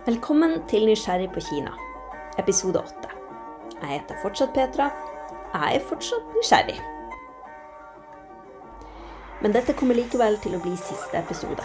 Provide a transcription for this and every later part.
Velkommen til Nysgjerrig på Kina, episode 8. Jeg heter fortsatt Petra. Jeg fortsatt nysgjerrig. Men dette kommer likevel til å bli siste episode.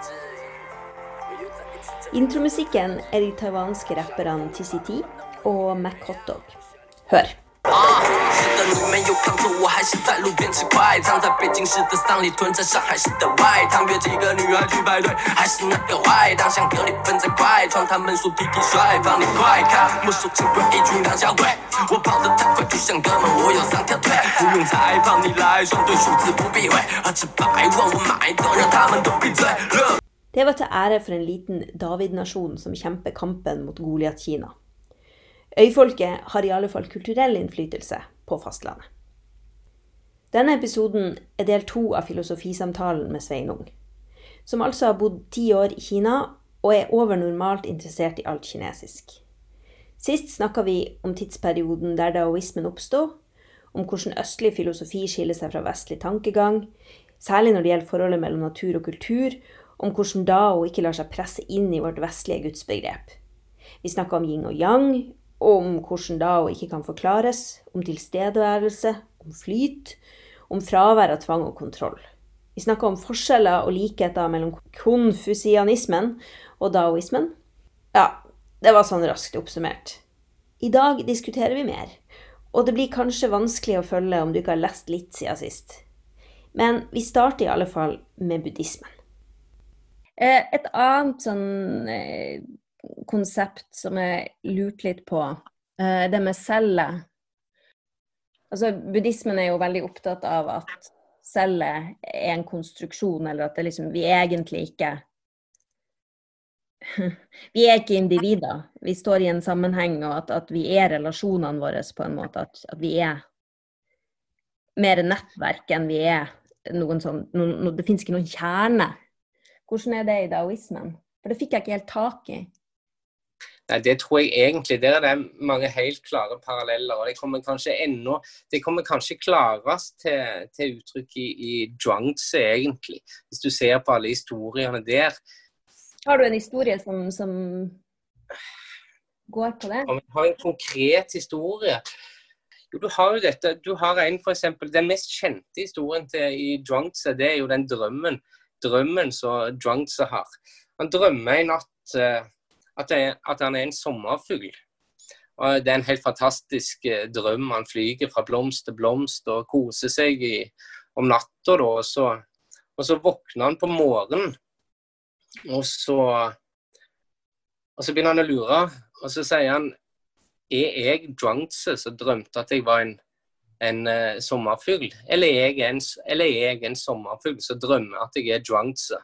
Intromusikken de taiwanske rapperne TCT og Mac Hotdog. Hør! 是的你没有看错我还是在路边吃快餐在北京市的丧礼屯在上海市的外滩约几个女孩去排队还是那个坏蛋像格里芬在快船他们说弟弟帅放你快看我手轻轨一群两小鬼我跑得太快就像哥们我有3条腿不用裁判你来双对数字不必会而吃100万我买断让他们都闭嘴 Det var til ære for en liten David-nasjon som kjemper kampen mot Goliat-Kina. Øyfolket har i alle fall kulturell innflytelse på fastlandet. Denne episoden del 2 av filosofisamtalen med Sveinung, som altså har bodd 10 år i Kina og over normalt interessert i alt kinesisk. Sist snakket vi om tidsperioden der daoismen oppstod, om hvordan østlig filosofi skiller seg fra vestlig tankegang, særlig når det gjelder forholdet mellom natur og kultur, om hvordan Dao ikke lar seg presse inn i vårt vestlige gudsbegrep. Vi snakket om yin og yang, om hvordan Dao ikke kan forklares, om tilstedeværelse, om flyt, om fravær av tvang og kontroll. Vi snakket om forskjeller og likheter mellom konfusianismen og daoismen. Ja, det var sånn raskt oppsummert. I dag diskuterer vi mer, og det blir kanskje vanskelig å følge om du ikke har lest litt siden sist. Men vi starter i alle fall med buddhismen. Et annet konsept som jeg lurte litt på, det med cellet. Altså, buddhismen jo veldig opptatt av at cellet en konstruksjon, eller at det liksom, vi egentlig ikke vi ikke individer. Vi står i en sammenheng, og at vi relasjonene våre på en måte, at vi mer nettverk enn vi noen sånn, det finnes ikke noen kjerne. Hvordan det i daoismen? For det fikk jeg ikke helt tak i. Nei, det tror jeg egentlig, der det mange helt klare paralleller, og det kommer kanskje klarest til uttrykk i Zhuangzi egentlig, hvis du ser på alle historiene der. Har du en historie som går på det? Om jeg har en konkret historie? Jo, du har jo dette, du har for eksempel, den mest kjente historien i Zhuangzi, det jo den drømmen som Zhuangzi har. Han drømmer en natt at han en sommerfugl. Og det en helt fantastisk drøm. Han flyger fra blomst til blomst og koser seg om natta. Og så våkner han på morgenen. Og så begynner han å lure. Og så sier han, jeg Zhuangzi som drømte at jeg var en sommerfugl? Eller jeg en sommerfugl som drømmer at jeg Zhuangzi?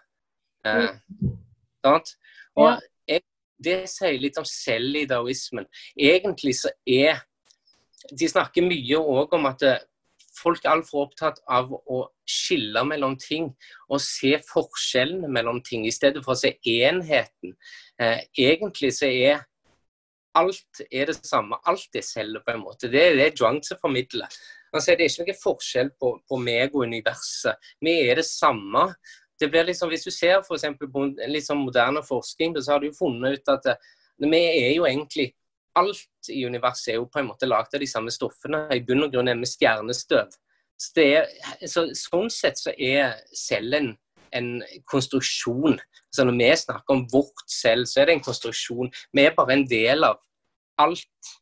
Og det sier litt om selv i daoismen. Egentlig så de snakker mye også om at folk alt for opptatt av å skille mellom ting og se forskjellene mellom ting i stedet for å se enheten. Egentlig så alt det samme, alt selv på en måte. Det det Zhuangzi formidler. Han sier det ikke noe forskjell på meg og universet. Vi det samme. Det blir liksom, hvis du ser for eksempel på litt sånn moderne forskning, så har du jo funnet ut at vi jo egentlig, alt i universet jo på en måte laget av de samme stoffene, i bunn og grunn vi stjernestøv. Så sånn sett så cellen en konstruksjon. Så når vi snakker om vårt selv, så det en konstruksjon. Vi bare en del av alt.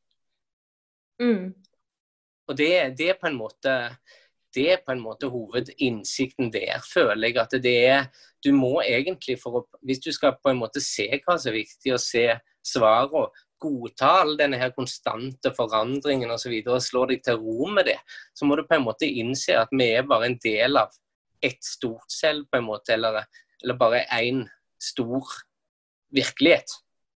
Og det på en måte... Det på en måte hovedinnsikten der, føler jeg at du må egentlig, hvis du skal på en måte se hva som viktig, og se svar og godta all denne her konstante forandringen og så videre, og slå deg til ro med det, så må du på en måte innse at vi bare en del av et stort selv på en måte, eller bare en stor virkelighet.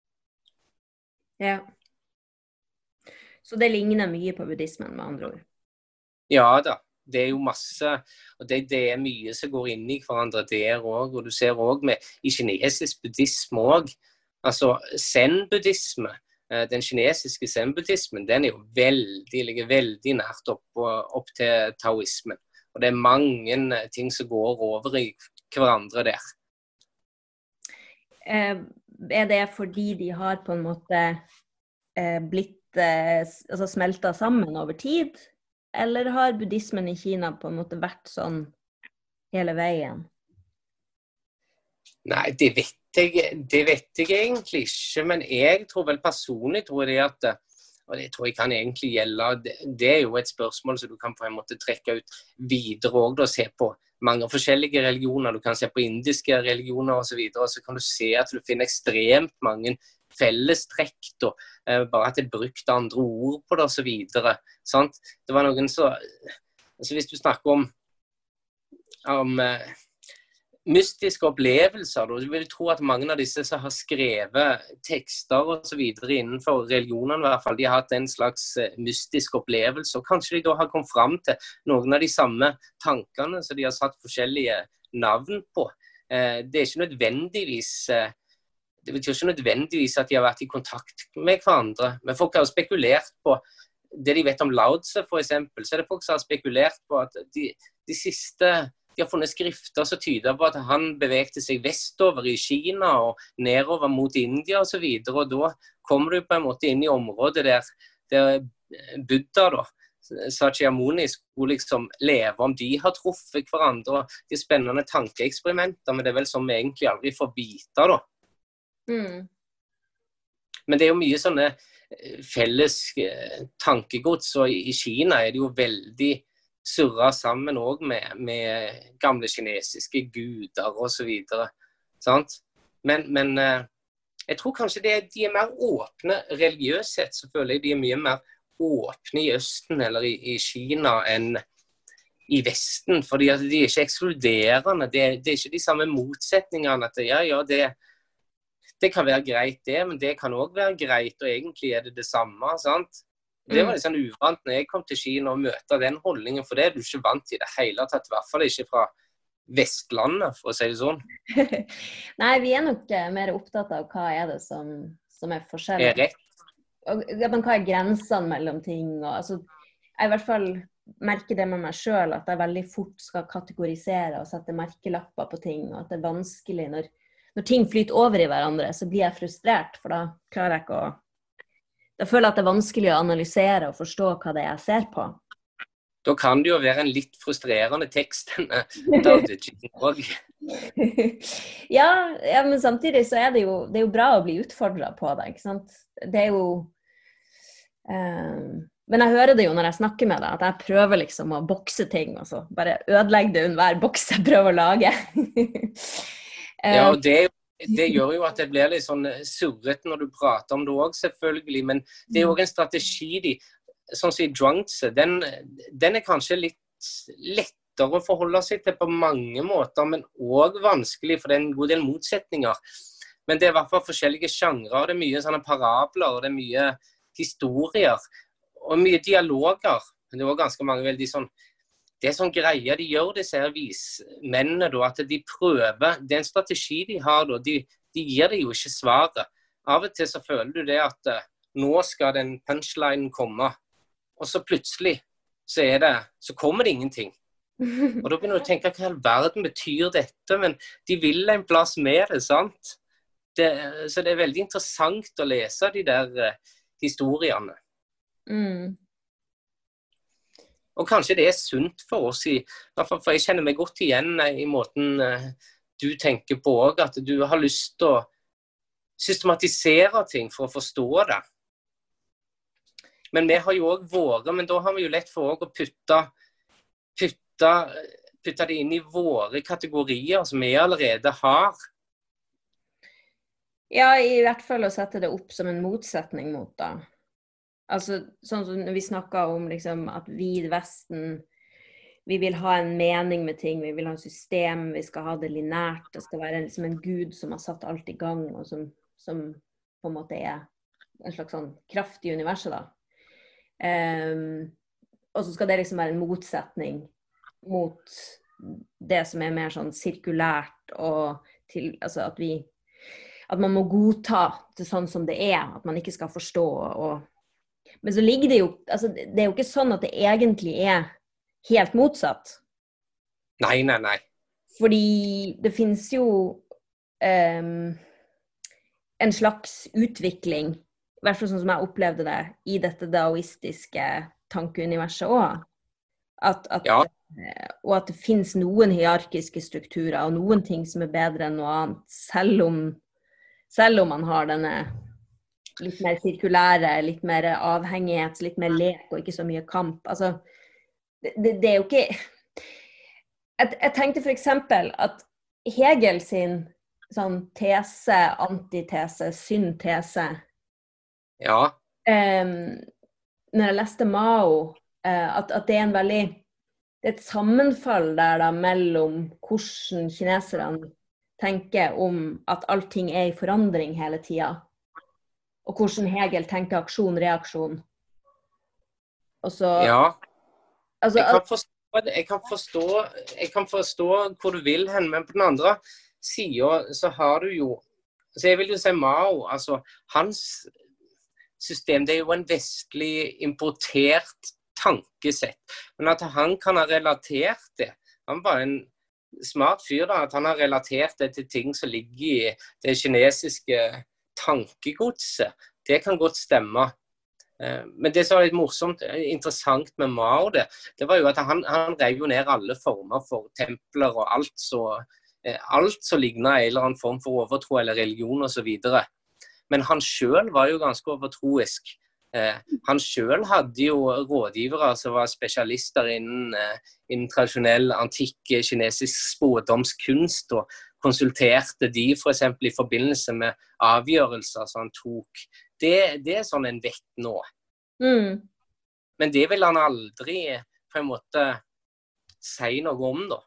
Ja. Så det ligner mye på buddhismen med andre ord? Ja da. Det jo masse, og det mye som går inn i hverandre der også, og du ser også i kinesisk buddhisme også, altså zen-buddhisme, den kinesiske zen-buddhismen, den jo ligger veldig nært opp til taoismen, og det mange ting som går over i hverandre der. det fordi de har på en måte blitt altså smeltet sammen over tid? Eller har buddhismen i Kina på en måte vært sånn hele veien? Nei, det vet jeg egentlig ikke, men jeg tror vel personlig det at, og det tror jeg kan egentlig gjelde, det jo et spørsmål som du kan på en måte trekke ut videre og da se på mange forskjellige religioner, du kan se på indiske religioner og så videre, og så kan du se at du finner ekstremt mange fellestrekk da, bare at det brukte andre ord på det og så videre, sant? Det var noen så, altså hvis du snakker om mystiske opplevelser, du vil tro at mange av disse som har skrevet tekster og så videre innenfor religionen i hvert fall, de har hatt en slags mystisk opplevelse, og kanskje de da har kommet frem til noen av de samme tankene som de har satt forskjellige navn på. Det ikke nødvendigvis, det betyr ikke nødvendigvis at de har vært i kontakt med hverandre, men folk har jo spekulert på det de vet om Lao Tse for eksempel, så det folk som har spekulert på at de siste de har funnet skrifter som tyder på at han bevegte seg vestover i Kina og nedover mot India og så videre, og da kommer du på en måte inn i området der Buddha da, Sakyamuni skulle liksom leve, om de har truffet hverandre, og de spennende tankeeksperimenter, men det vel som vi egentlig aldri får vite da. Men det jo mye sånne felles tankegods, og i Kina det jo veldig surra sammen også med gamle kinesiske guder og så videre, sant? Men jeg tror kanskje de mer åpne religiøst sett, selvfølgelig de mye mer åpne i Østen eller i Kina enn i Vesten, fordi at de ikke ekskluderende, det ikke de samme motsetningene at det kan være greit det, men det kan også være greit, og egentlig det samme, sant? Det var litt sånn uvant når jeg kom til Kina og møtte den holdningen, for det du ikke vant i det hele tatt, i hvert fall ikke fra Vestlandet, for å si det sånn. Nei, vi nok mer opptatt av hva det som forskjellig. Rett. Men hva grensene mellom ting? Og, altså, jeg i hvert fall merker det med meg selv, at jeg veldig fort skal kategorisere og sette merkelapper på ting, og at det vanskelig når ting flyter over i hverandre, så blir jeg frustrert, for da klarer jeg ikke å jeg føler at det vanskelig å analysere og forstå hva det jeg ser på. Da kan det jo være en litt frustrerende tekst. Ja, men samtidig så det jo bra å bli utfordret på det, ikke sant? Det jo... men jeg hører det jo når jeg snakker med deg, at jeg prøver liksom å bokse ting, og så bare ødelegge det hver boks jeg prøver å lage. Ja, og det gjør jo at det blir litt sånn surret når du prater om det også, selvfølgelig, men det jo også en strategi sånn som i Zhuangzi, den kanskje litt lettere å forholde seg til på mange måter, men også vanskelig, for det en god del motsetninger. Men det i hvert fall forskjellige sjangre, og det mye sånne parabler, og det mye historier, og mye dialoger. Det var ganske mange veldig sånn det sånn greier de gjør, disse her vismennene, at de prøver, det en strategi de har, de gir det jo ikke svaret. Av og til så føler du det at nå skal den punchlinen komme, og så plutselig så kommer det ingenting. Og da begynner du å tenke, hva i all verden betyr dette? Men de vil en plass med det, sant? Så det veldig interessant å lese de der historiene. Og kanskje det sunt for oss, i hvert fall for jeg kjenner meg godt igjen i måten du tenker på også, at du har lyst til å systematisere ting for å forstå det. Men vi har jo også våre, men da har vi jo lett for å putte det inn i våre kategorier som vi allerede har. Ja, i hvert fall å sette det opp som en motsetning mot det. Altså, sånn som vi snakket om liksom, at vi i Vesten, vi vil ha en mening med ting, vi vil ha et system, vi skal ha det lineært, det skal være liksom en gud som har satt alt i gang, og som på en måte en slags sånn kraft i universet da. Og så skal det liksom være en motsetning mot det som mer sånn sirkulært, og til, altså at man må godta det sånn som det at man ikke skal forstå, men så ligger det jo, altså det jo ikke sånn at det egentlig helt motsatt. Nei. Fordi det finnes jo en slags utvikling, i hvert fall sånn som jeg opplevde det, i dette daoistiske tankeuniverset også. Ja. Og at det finnes noen hierarkiske strukturer, og noen ting som bedre enn noe annet, selv om man har denne litt mer sirkulære, litt mer avhengighet, litt mer lek, og ikke så mye kamp. Altså, det er jo ikke... Jeg tenkte for eksempel at Hegel sin sånn tese, antitese, syntese, Ja. når jeg leste Mao, at det er en veldig, det er et sammenfall der da mellom hvordan kineserne tenker om at allting er i forandring hele tiden, og hvordan Hegel tenker aksjon, reaksjon. Og så... Ja. Altså, Jeg kan forstå hvor du vil hen, men på den andre siden så har du jo, så jeg vil jo si Mao, altså hans system, det er jo en vestlig importert tankesett, men at han kan ha relatert det, han var en smart fyr da, at han har relatert det til ting som ligger i det kinesiske tankegodset, det kan godt stemme. Men det som var litt morsomt, interessant med Mao det var jo at han rev jo ned alle former for templer og alt som lignet en eller annen form for overtro eller religion og så videre. Men han selv var jo ganske overtroisk. Han selv hadde jo rådgivere som var spesialister innen tradisjonell antikk kinesisk spådomskunst og konsulterte de for eksempel i forbindelse med avgjørelser som han tok. Det er sånn en vet nå. Men det vil han aldri på en måte si noe om da.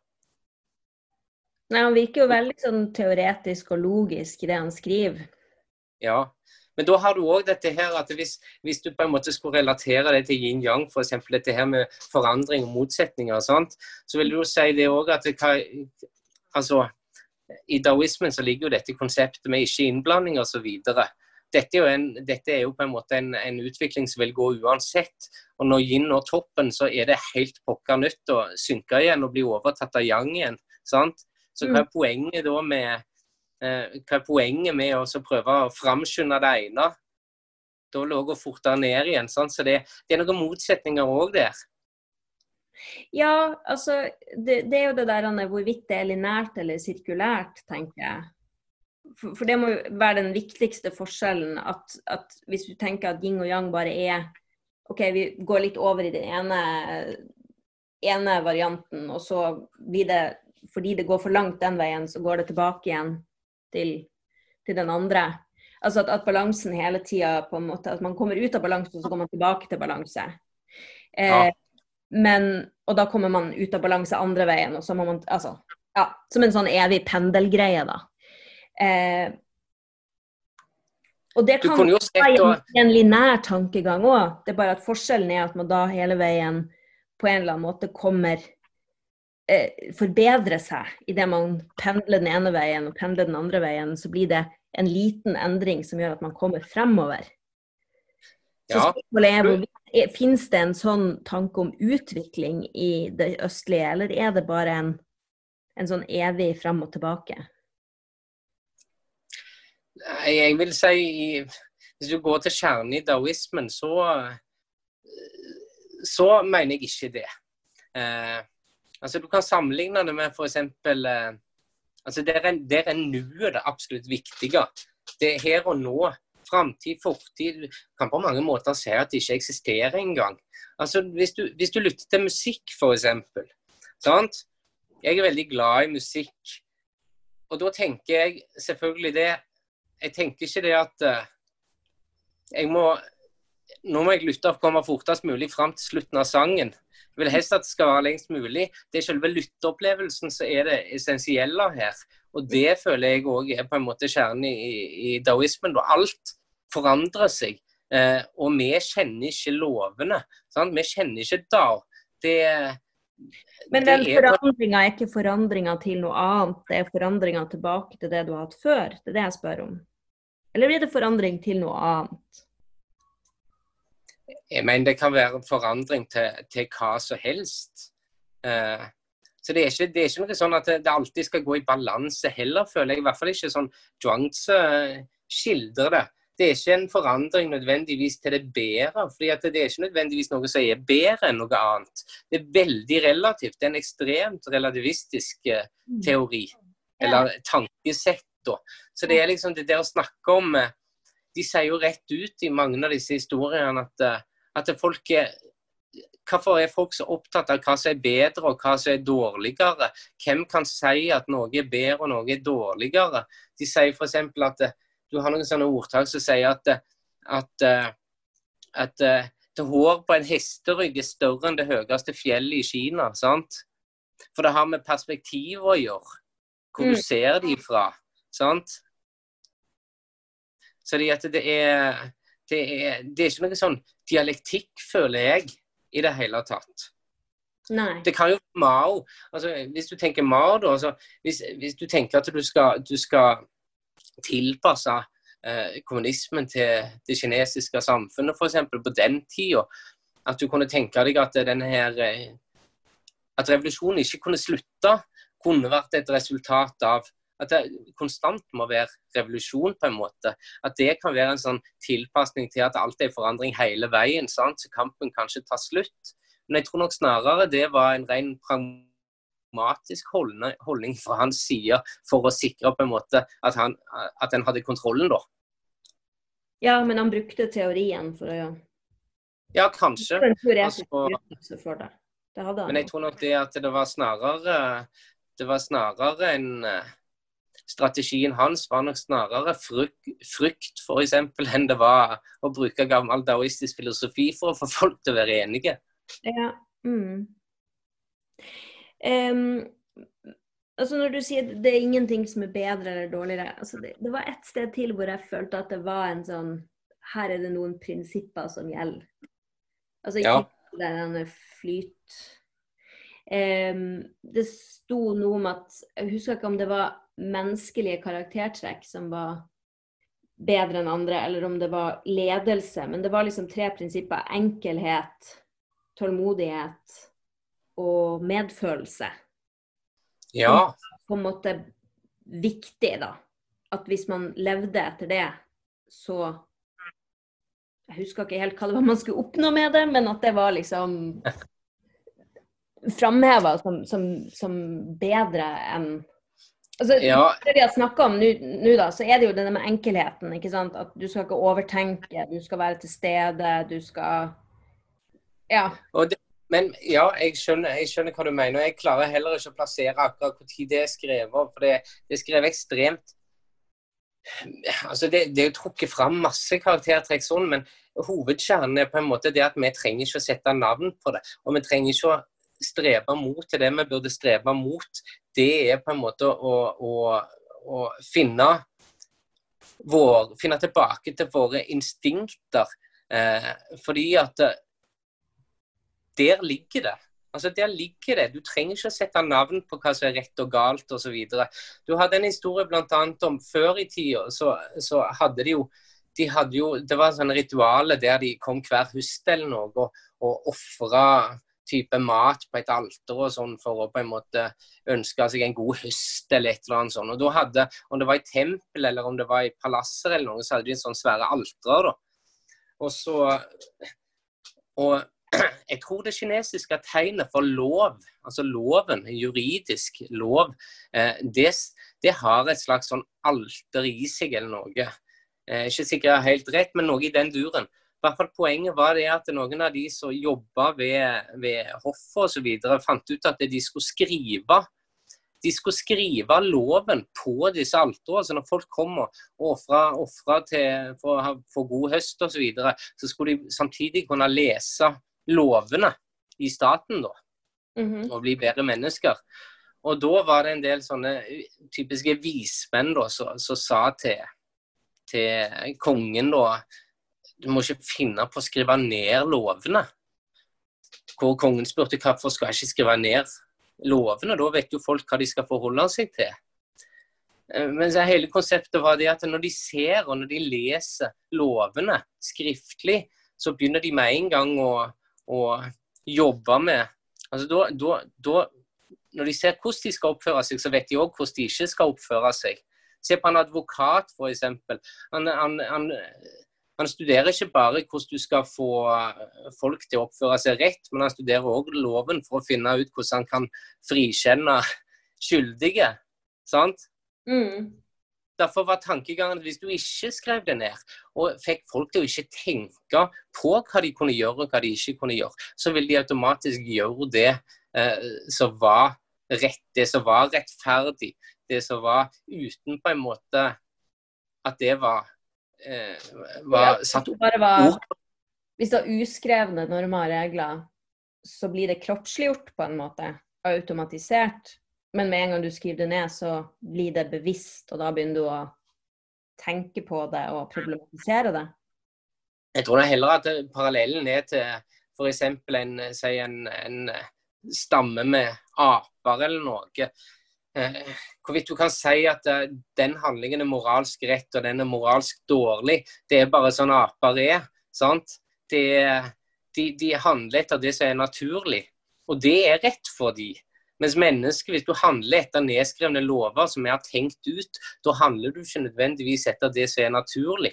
Nei, han virker jo veldig sånn teoretisk og logisk i det han skriver. Ja, men da har du også dette her at hvis du på en måte skulle relatere det til yin-yang, for eksempel dette her med forandring og motsetninger og sånt, så vil du jo si det også at altså, i daoismen så ligger jo dette konseptet med ikke innblanding og så videre. Dette er jo på en måte en utvikling som vil gå uansett, og når yin når toppen, så er det helt pokker nytt å synke igjen og bli overtatt av yang igjen, sant? Så hva er poenget da med å prøve å framskynde det ene? Da lå det fortere ned igjen, sant? Så det er noen motsetninger også der. Ja, altså, det er jo det der hvorvidt det er lineært eller sirkulært, tenker jeg. For det må jo være den viktigste forskjellen, at hvis du tenker at yin og yang bare er, ok, vi går litt over i den ene varianten, og så blir det, fordi det går for langt den veien, så går det tilbake igjen til den andre. Altså at balansen hele tiden på en måte, at man kommer ut av balansen, og så går man tilbake til balanse. Og da kommer man ut av balanse andre veien, og så må man, altså, ja, som en sånn evig pendelgreie da. Og det kan være en lineær tankegang også. Det er bare at forskjellen er at man da hele veien på en eller annen måte forbedrer seg. I det man pendler den ene veien og pendler den andre veien, så blir det en liten endring som gjør at man kommer fremover. Så spørsmålet er, finnes det en sånn tanke om utvikling i det østlige, eller er det bare en sånn evig frem og tilbake? Jeg vil si, hvis du går til kjernen i daoismen, så mener jeg ikke det. Altså du kan sammenligne det med for eksempel, altså det er nuet det absolutt viktige. Det er her og nå, fremtid, fortid, kan på mange måter si at det ikke eksisterer engang. Altså hvis du lytter til musikk for eksempel, sant? Jeg er veldig glad i musikk, og da tenker jeg selvfølgelig det. Jeg tenker ikke det at nå må jeg lytte og komme fortest mulig frem til slutten av sangen. Jeg vil helst at det skal være lengst mulig. Det er selve lytteopplevelsen som er det essensielle her. Og det føler jeg også er på en måte kjernen i daoismen. Da alt forandrer seg. Og vi kjenner ikke lovene. Sant? Vi kjenner ikke Dao. Men den forandringen er ikke forandringen til noe annet. Det er forandringen tilbake til det du har hatt før. Det er det jeg spør om. Eller blir det forandring til noe annet? Jeg mener det kan være forandring til hva som helst. Så det er ikke noe sånn at det alltid skal gå i balanse heller, føler jeg. I hvert fall ikke sånn Zhuangzi skildrer det. Det er ikke en forandring nødvendigvis til det bedre, fordi at det er ikke nødvendigvis noe som er bedre enn noe annet. Det er veldig relativt. Det er en ekstremt relativistisk teori, eller tankesett da. Så det er liksom det der å snakke om, de sier jo rett ut i mange av disse historiene at folk hvorfor er folk så opptatt av hva som er bedre og hva som er dårligere? Hvem kan si at noe er bedre og noe er dårligere? De sier for eksempel at du har noen sånne ordtak som sier at det hår på en hesterygg er større enn det høyeste fjellet i Kina, sant? For det har med perspektiv å gjøre. Hvor du ser de fra, sant? Så det er ikke noe sånn dialektikk, føler jeg, i det hele tatt. Nei. Det kan jo Mao, altså hvis du tenker Mao da, altså, hvis du tenker at du skal tilpasse kommunismen til det kinesiske samfunnet, for eksempel på den tiden, at du kunne tenke deg at at revolusjonen ikke kunne slutte, kunne vært et resultat av at det konstant må være revolusjon på en måte, at det kan være en sånn tilpasning til at alt er forandring hele veien, sant? Så kampen kanskje tar slutt. Men jeg tror nok snarere det var en ren pragmatisk holdning fra hans side for å sikre på en måte at den hadde kontrollen da. Ja, men han brukte teorien for å gjøre. Ja, kanskje. Det for det. Det hadde han. Men jeg tror nok det at det var snarere en strategien hans var nok snarere frykt for eksempel enn det var å bruke gammel daoistisk filosofi for å få folk til å være enige. Ja. Altså når du sier det er ingenting som er bedre eller dårligere, altså det var et sted til hvor jeg følte at det var en sånn, her er det noen prinsipper som gjelder. Altså ikke denne flyt. Det sto noe om at, jeg husker ikke om det var menneskelige karaktertrekk som var bedre enn andre, eller om det var ledelse, men det var liksom 3 prinsipper: enkelhet, tålmodighet og medfølelse. Ja. På en måte viktig da, at hvis man levde etter det, så jeg husker ikke helt hva det var man skulle oppnå med det, men at det var liksom framhevet som bedre enn altså, det vi har snakket om nå da, så er det jo denne med enkelheten, ikke sant? At du skal ikke overtenke, du skal være til stede, du skal Men ja, jeg skjønner hva du mener, og jeg klarer heller ikke å plassere akkurat hvor tid det er skrevet, for det er skrevet ekstremt altså det er jo trukket fram masse karaktertrekk sånn, men hovedkjernen er på en måte det at vi trenger ikke å sette navn på det, og vi trenger ikke å strebe mot til det vi burde strebe mot. Det er på en måte å finne tilbake til våre instinkter, fordi at der ligger det. Altså der ligger det. Du trenger ikke å sette navn på hva som er rett og galt og så videre. Du hadde en historie blant annet om før i tiden, så hadde de hadde jo, det var sånne ritualer der de kom hver høst eller noe og offret type mat på et alter og sånn for å på en måte ønske seg en god høst eller et eller annet sånt. Og da hadde, om det var i tempel eller om det var i palasser eller noe, så hadde de en sånn svære alter da. Og jeg tror det kinesiske tegnet for lov, altså loven, juridisk lov, det har et slags sånn alter i seg eller noe. Ikke sikkert helt rett, men noe i den duren. I hvert fall poenget var det at noen av de som jobbet ved hoffet og så videre, fant ut at de skulle skrive loven på disse altere, så når folk kom og offret for å få god høst og så videre, så skulle de samtidig kunne lese lovene i staten da, og bli bedre mennesker. Og da var det en del sånne typiske vismenn da, som sa til kongen da, du må ikke finne på å skrive ned lovene. Hvor kongen spurte hvorfor skal jeg ikke skrive ned lovene, da vet jo folk hva de skal forholde seg til. Men hele konseptet var det at når de ser og når de leser lovene skriftlig, så begynner de med en gang å jobbe med, altså da når de ser hvordan de skal oppføre seg, så vet de også hvordan de ikke skal oppføre seg. Se på en advokat, for eksempel. Han studerer ikke bare hvordan du skal få folk til å oppføre seg rett, men han studerer også loven for å finne ut hvordan han kan frikjenne skyldige, sant? Derfor var tankegangen at hvis du ikke skrev det ned, og fikk folk til å ikke tenke på hva de kunne gjøre og hva de ikke kunne gjøre, så ville de automatisk gjøre det som var rett, det som var rettferdig, det som var uten på en måte at det var satt ord. Hvis det var uskrevne normer og regler, så blir det kroppsliggjort på en måte, automatisert. Men med en gang du skriver det ned, så blir det bevisst, og da begynner du å tenke på det og problematisere det. Jeg tror det heller at parallellen til for eksempel en stamme med aper eller noe. Hvorvidt du kan si at den handlingen moralsk rett, og den moralsk dårlig, det bare sånn aper sant? De handler etter det som naturlig, og det rett for de. Mens mennesker, hvis du handler etter nedskrevne lover som har tenkt ut, da handler du ikke nødvendigvis etter det som naturlig.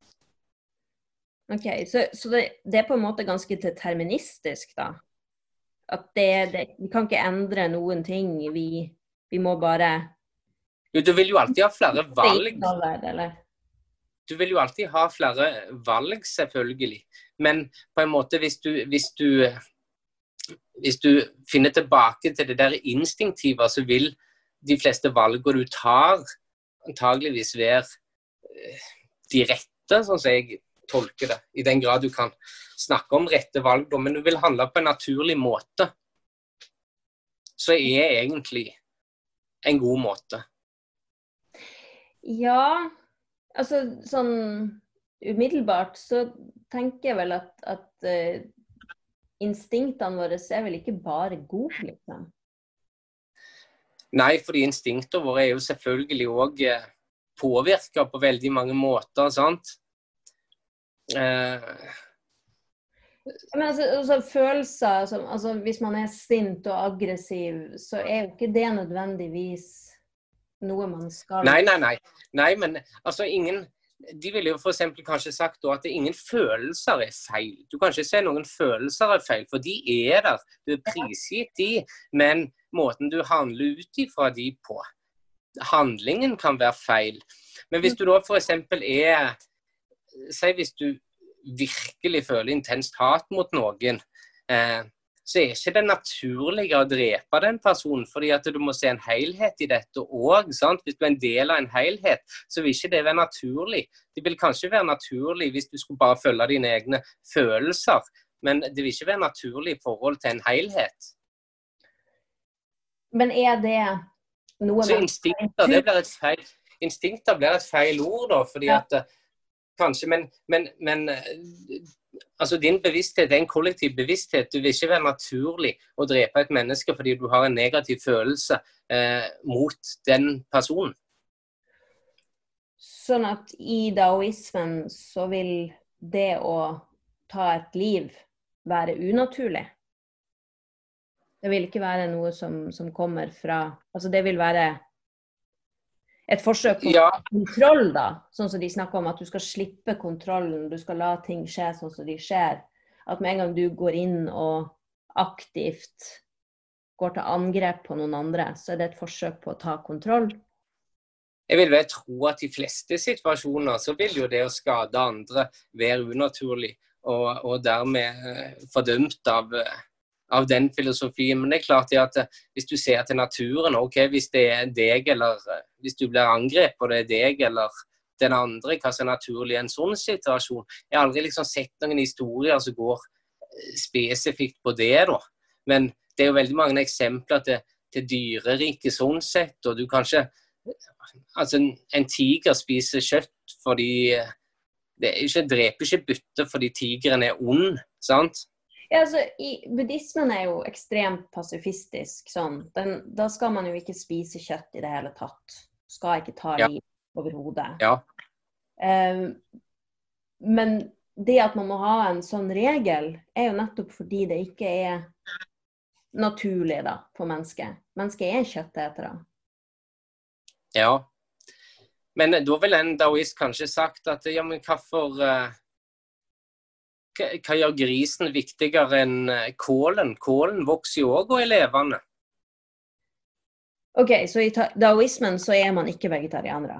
Ok, så det på en måte ganske deterministisk da? At vi kan ikke endre noen ting, vi må bare... Jo, du vil jo alltid ha flere valg. Eller? Du vil jo alltid ha flere valg, selvfølgelig. Men på en måte, hvis du finner tilbake til det der instinktive, så vil de fleste valgene du tar antageligvis være de rette, sånn som jeg tolker det, i den grad du kan snakke om rette valg, men du vil handle på en naturlig måte. Så egentlig en god måte. Ja, altså sånn umiddelbart så tenker jeg vel at instinktene våre vel ikke bare gode, liksom? Nei, fordi instinktene våre jo selvfølgelig også påvirket på veldig mange måter, sant? Men altså følelser, altså hvis man sint og aggressiv, så jo ikke det nødvendigvis noe man skal... Nei, men altså de ville jo for eksempel kanskje sagt at ingen følelser feil. Du kan ikke si noen følelser feil, for de der. Du prisgitt de, men måten du handler ut ifra de på. Handlingen kan være feil. Men hvis du da for eksempel si hvis du virkelig føler intenst hat mot noen, så ikke det naturlige å drepe den personen, fordi at du må se en helhet i dette også, sant? Hvis du en del av en helhet, så vil ikke det være naturlig. Det vil kanskje være naturlig hvis du skulle bare følge dine egne følelser, men det vil ikke være naturlig i forhold til en helhet. Men det noe... Så instinkter, instinkter blir et feil ord da, fordi at kanskje, men altså din bevissthet en kollektiv bevissthet. Det vil ikke være naturlig å drepe et menneske fordi du har en negativ følelse mot den personen. Sånn at i daoismen så vil det å ta et liv være unaturlig. Det vil ikke være noe som kommer fra... Altså det vil være et forsøk på kontroll da, sånn som de snakker om at du skal slippe kontrollen, du skal la ting skje sånn som de skjer. At med en gang du går inn og aktivt går til angrep på noen andre, så det et forsøk på å ta kontroll. Jeg vil vel tro at i fleste situasjoner så vil jo det å skade andre være unaturlig, og dermed fordømt av den filosofien. Men det klart at hvis du ser til naturen, ok, hvis det deg, eller hvis du blir angrepet, og det deg, eller den andre, hva som naturlig i en sånn situasjon. Jeg har aldri liksom sett noen historier som går spesifikt på det da. Men det jo veldig mange eksempler til dyrerike sånn sett, og du kanskje, altså en tiger spiser kjøtt fordi dreper ikke bytte fordi tigeren ond, sant? Ja, altså, buddhismen jo ekstremt pasifistisk, sånn. Da skal man jo ikke spise kjøtt i det hele tatt. Skal ikke ta liv over hodet. Ja. Men det at man må ha en sånn regel, jo nettopp fordi det ikke naturlig da, for mennesket. Mennesket en kjøttetere. Ja. Men da vil en daoist kanskje sagt at ja, men hva gjør grisen viktigere enn kålen? Kålen vokser jo også og er levende. Ok, så i daoismen så er man ikke vegetarianere?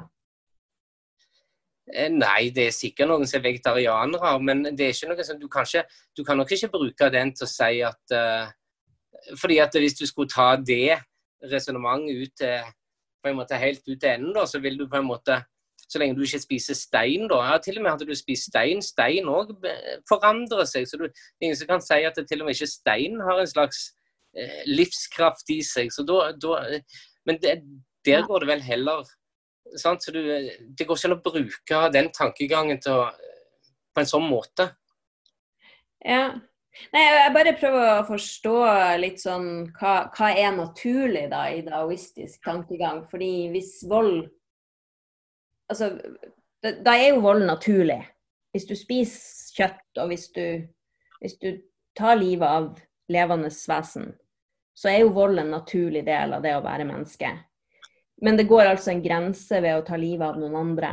Nei, det er sikkert noen som er vegetarianere, men det er ikke noe som du kan nok ikke bruke den til å si at fordi at hvis du skulle ta det resonementet ut til på en måte helt ut til enden da, så vil du på en måte så lenge du ikke spiser stein da, ja, til og med at du spiser stein også forandrer seg, så det er ingen som kan si at til og med ikke stein har en slags livskraft i seg, så men der går det vel heller sant? Så det går ikke an å bruke den tankegangen på en sånn måte. Ja. Nei, jeg bare prøver å forstå litt sånn hva er naturlig da i daoistisk tankegang, fordi hvis vold altså, da er jo vold naturlig. Hvis du spiser kjøtt og hvis du tar livet av levende vesen, så er jo vold en naturlig del av det å være menneske. Men det går altså en grense ved å ta livet av noen andre.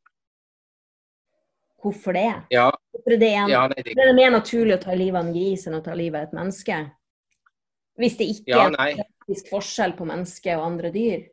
Hvorfor det? Ja. Hvorfor det er mer naturlig å ta livet av en gris enn å ta livet av et menneske? Hvis det ikke er en praktisk forskjell på menneske og andre dyr?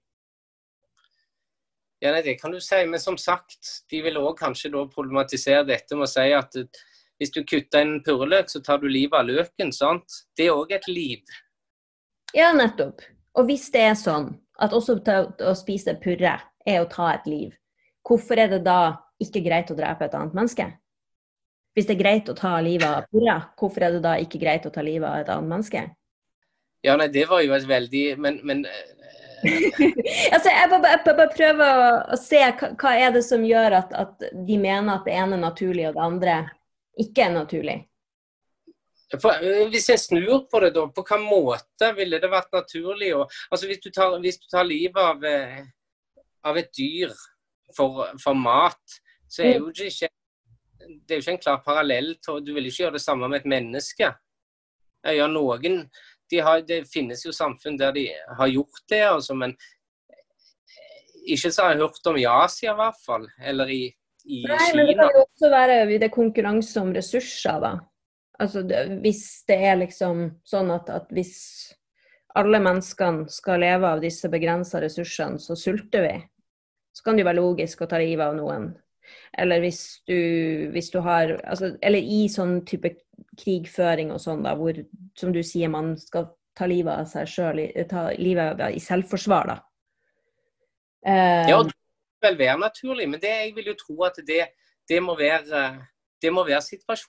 Ja, nei, det kan du si, men som sagt, de vil også kanskje da problematisere dette med å si at hvis du kutter en purreløk, så tar du livet av løken, sant? Det er også et liv. Ja, nettopp. Og hvis det er sånn, at også å spise purre er å ta et liv, hvorfor er det da ikke greit å drepe et annet menneske? Hvis det er greit å ta livet av purre, hvorfor er det da ikke greit å ta livet av et annet menneske? Ja, nei, det var jo et veldig, men altså, jeg bare prøver å se hva er det som gjør at de mener at det ene er naturlig og det andre ikke er naturlig. Hvis jeg snur på det da, på hvilken måte ville det vært naturlig altså hvis du tar livet av et dyr for mat, så er jo det er jo ikke en klar parallell til, du vil ikke gjøre det samme med et menneske. Ja, noen det finnes jo samfunn der de har gjort det, altså, men ikke så har jeg hørt om i Asia i hvert fall, eller i Kina. Men det kan jo også være det konkurranse om ressurser da. Altså, hvis det er liksom sånn at hvis alle menneskene skal leve av disse begrensede ressursene, så sulter vi. Så kan det jo være logisk å ta livet av noen. Eller hvis du har, altså, eller i sånn type krigføring og sånn da, hvor, som du sier, man skal ta livet av seg selv, ta livet i selvforsvar da. Ja, det vil vel være naturlig, men jeg vil jo tro at det må være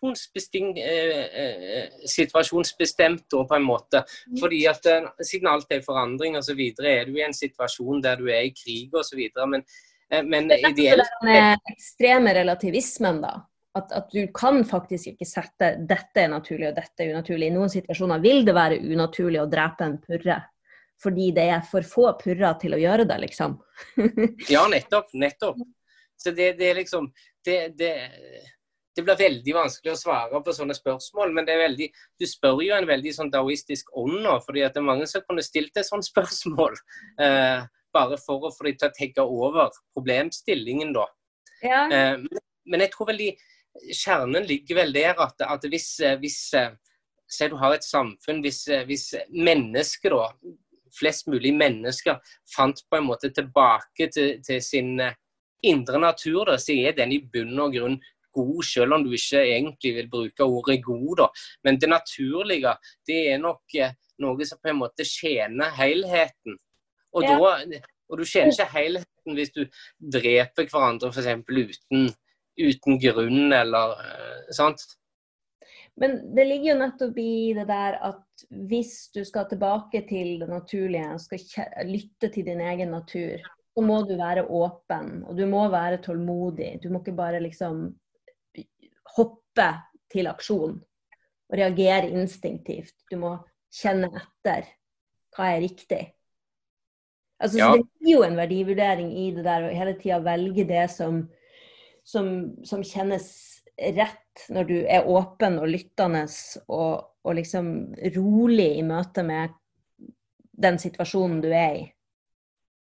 situasjonsbestemt da, på en måte. Fordi at siden alt er forandring og så videre, er du i en situasjon der du er i krig og så videre, men ideelt... Den ekstreme relativismen da, at du kan faktisk ikke sette dette er naturlig og dette er unaturlig. I noen situasjoner vil det være unaturlig å drepe en purre, fordi det er for få purrer til å gjøre det, liksom. Ja, nettopp. Så det er liksom, det blir veldig vanskelig å svare på sånne spørsmål, men du spør jo en veldig sånn daoistisk ånd nå, fordi at det er mange som kunne stilt et sånt spørsmål, bare for å få de til å tenke over problemstillingen da. Ja. Men jeg tror veldig, kjernen ligger vel der at hvis se du har et samfunn, hvis mennesker da, flest mulig mennesker fant på en måte tilbake til sin indre natur da, så er den i bunn og grunn god, selv om du ikke egentlig vil bruke ordet god da. Men det naturlige, det er nok noe som på en måte tjener helheten. Og du tjener ikke helheten hvis du dreper hverandre for eksempel uten grunn eller sant? Men det ligger jo nettopp i det der at hvis du skal tilbake til det naturlige, skal lytte til din egen natur, så må du være åpen, og du må være tålmodig. Du må ikke bare liksom hoppe til aksjon og reagere instinktivt. Du må kjenne etter hva er riktig. Altså, så det er jo en verdivurdering i det der, å hele tiden velge det som kjennes rett når du er åpen og lyttende og liksom rolig i møte med den situasjonen du er i.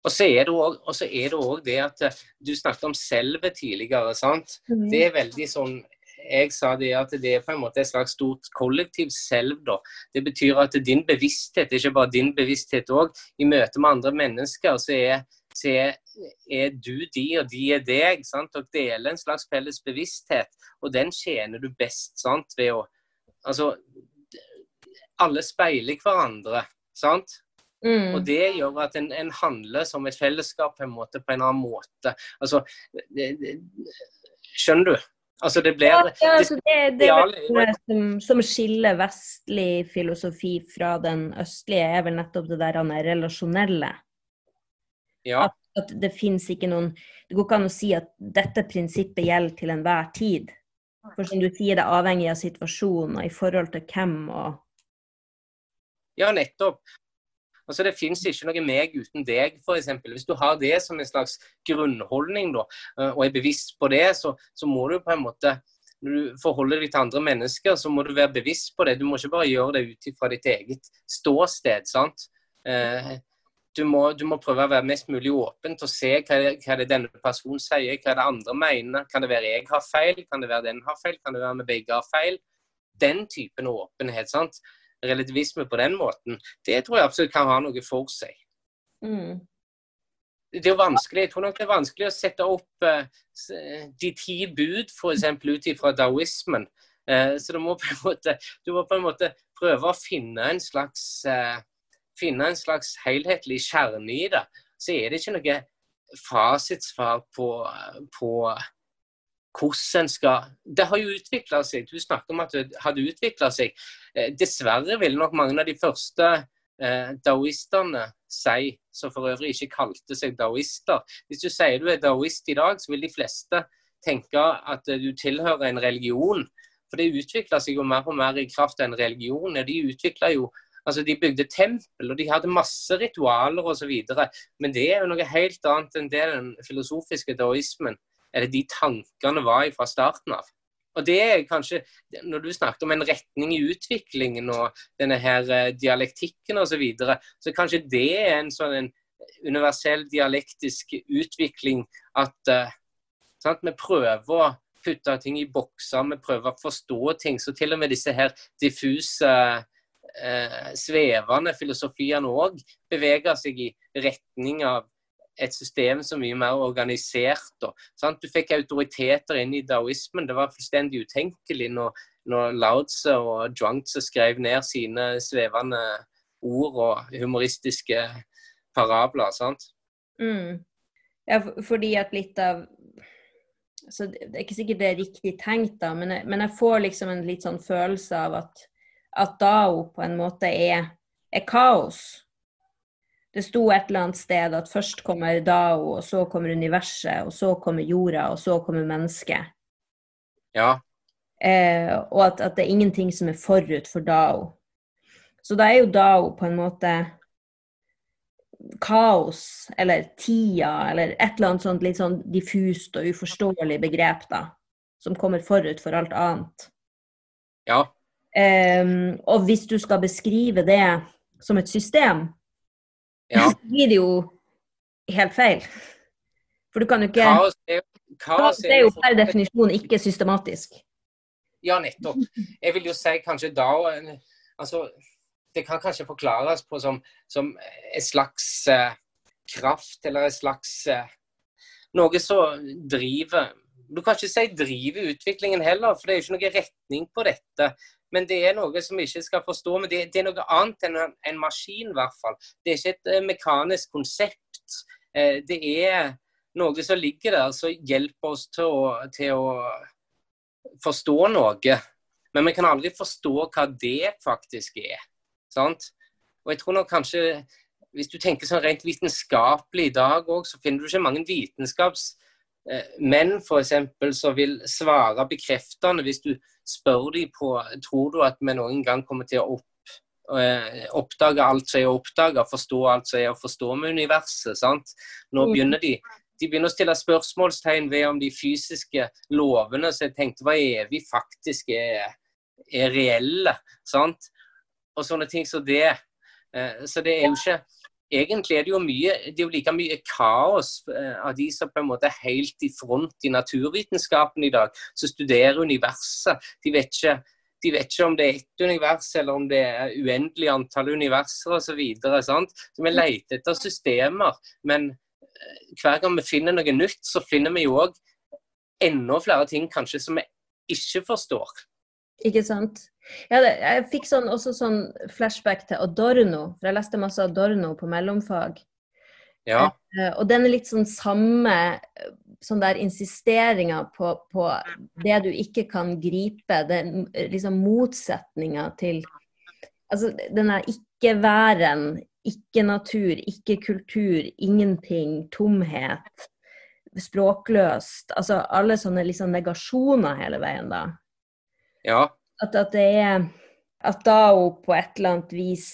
Og så er det også det at du snakket om selve tidligere, sant? Det veldig sånn, jeg sa det at det på en måte et slags stort kollektiv selv da. Det betyr at din bevissthet, ikke bare din bevissthet også, i møte med andre mennesker, så er du de, og de er deg, sant? Og deler en slags felles bevissthet, og den tjener du best, sant? Ved å, altså, alle speiler hverandre, sant? Og det gjør at en handler som et fellesskap på en måte, på en annen måte. Altså, skjønner du? Altså, det blir... altså det som skiller vestlig filosofi fra den østlige, er vel nettopp det der relasjonelle. Ja. At det finnes ikke noen... Det går ikke an å si at dette prinsippet gjelder til enhver tid. For som du sier, det er avhengig av situasjonen og i forhold til hvem og... Ja, nettopp. Altså, det finnes ikke noe meg uten deg, for eksempel. Hvis du har det som en slags grunnholdning, da, og er bevisst på det, så må du på en måte, når du forholder deg til andre mennesker, så må du være bevisst på det. Du må ikke bare gjøre det ut fra ditt eget ståsted, sant? Du må prøve å være mest mulig åpen til å se hva det denne personen sier, hva det andre mener. Kan det være jeg har feil? Kan det være den har feil? Kan det være med begge har feil? Den typen åpenhet, sant? Relativisme på den måten, det tror jeg absolutt kan ha noe for seg. Det er jo vanskelig, jeg tror nok det er vanskelig å sette opp de 10 bud, for eksempel, ut fra daoismen. Så du må på en måte prøve å finne en slags helhetlig kjerne i det. Så er det ikke noe fasitsvar på hvordan skal... Det har jo utviklet seg. Du snakket om at det hadde utviklet seg. Dessverre vil nok mange av de første daoisterne si, som for øvrig ikke kalte seg daoister. Hvis du sier du er daoist i dag, så vil de fleste tenke at du tilhører en religion. For det utviklet seg jo mer og mer i kraft av en religion. De utviklet jo... Altså, de bygde tempel, og de hadde masse ritualer og så videre. Men det er jo noe helt annet enn det den filosofiske daoismen eller de tankene var fra starten av. Og det er kanskje, når du snakket om en retning i utviklingen og denne her dialektikken og så videre, så kanskje det er en sånn en universell dialektisk utvikling at sant, vi prøver å putte ting i bokser, vi prøver å forstå ting, så til og med disse her diffuse, svevende filosofiene også beveger seg i retning av et system som er mye mer organisert. Sant? Du fikk autoriteter inn i daoismen. Det var fullstendig utenkelig når Lao Tse og Zhuangzi skrev ned sine svevende ord og humoristiske parabler. Sant? Ja, fordi at litt av... Så det er ikke sikkert det er riktig tenkt da, men jeg får liksom en litt sånn følelse av at Dao på en måte er kaos. Det sto et eller annet sted at først kommer Dao, og så kommer universet, og så kommer jorda, og så kommer mennesket. Ja. Og at det er ingenting som er forut for Dao. Så da er jo Dao på en måte kaos, eller tida, eller et eller annet sånt litt sånn diffust og uforståelig begrep da, som kommer forut for alt annet. Ja. Og hvis du skal beskrive det som et system, ja. Så blir det jo helt feil. For du kan jo ikke... Kaos er jo per definisjon ikke systematisk. Ja, nettopp. Jeg vil jo si kanskje da, altså, det kan kanskje forklares på som et slags kraft, eller et slags noe som driver... Du kan ikke si drive utviklingen heller, for det er jo ikke noe retning på dette. Men det er noe som vi ikke skal forstå, men det er noe annet enn en maskin i hvert fall. Det er ikke et mekanisk konsept. Det er noe som ligger der, som hjelper oss til å forstå noe. Men vi kan aldri forstå hva det faktisk er. Sant? Og jeg tror nok kanskje, hvis du tenker sånn rent vitenskapelig i dag også, så finner du ikke mange menn for eksempel som vil svare bekreftende hvis du spør dem på, tror du at vi noen gang kommer til å oppdage alt som er å oppdage, forstå alt som er å forstå med universet, sant? Nå begynner de begynner å stille spørsmålstegn ved om de fysiske lovene som jeg tenkte var evig faktisk er reelle, sant? Og sånne ting som det. Så det er jo ikke egentlig det er jo like mye kaos av de som på en måte er helt i front i naturvitenskapen i dag, som studerer universet. De vet ikke om det er ett univers, eller om det er uendelig antall universer og så videre, sant? Så vi leter etter systemer, men hver gang vi finner noe nytt, så finner vi jo også enda flere ting kanskje som vi ikke forstår. Ikke sant? Jeg fikk også sånn flashback til Adorno, for jeg leste masse Adorno på mellomfag. Ja. Og den er litt sånn samme, sånn der insisteringen på det du ikke kan gripe, den liksom motsetningen til, altså denne ikke-væren, ikke-natur, ikke-kultur, ingenting, tomhet, språkløst, altså alle sånne liksom negasjoner hele veien da. Ja. At Dao på et eller annet vis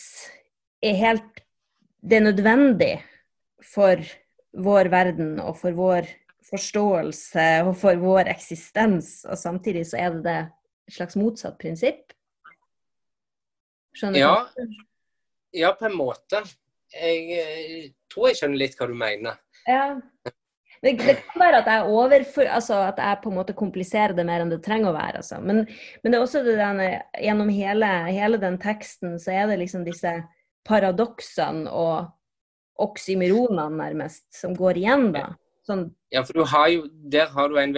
det er nødvendig for vår verden og for vår forståelse og for vår eksistens, og samtidig så det et slags motsatt prinsipp. Skjønner du? Ja, på en måte. Jeg tror jeg skjønner litt hva du mener. Ja. Det kan være at at jeg på en måte kompliserer det mer enn det trenger å være. Altså. Men det er også gjennom hele den teksten så det liksom disse paradoksene og oksymeronene nærmest som går igjen da. Sånn. Ja, for der har du en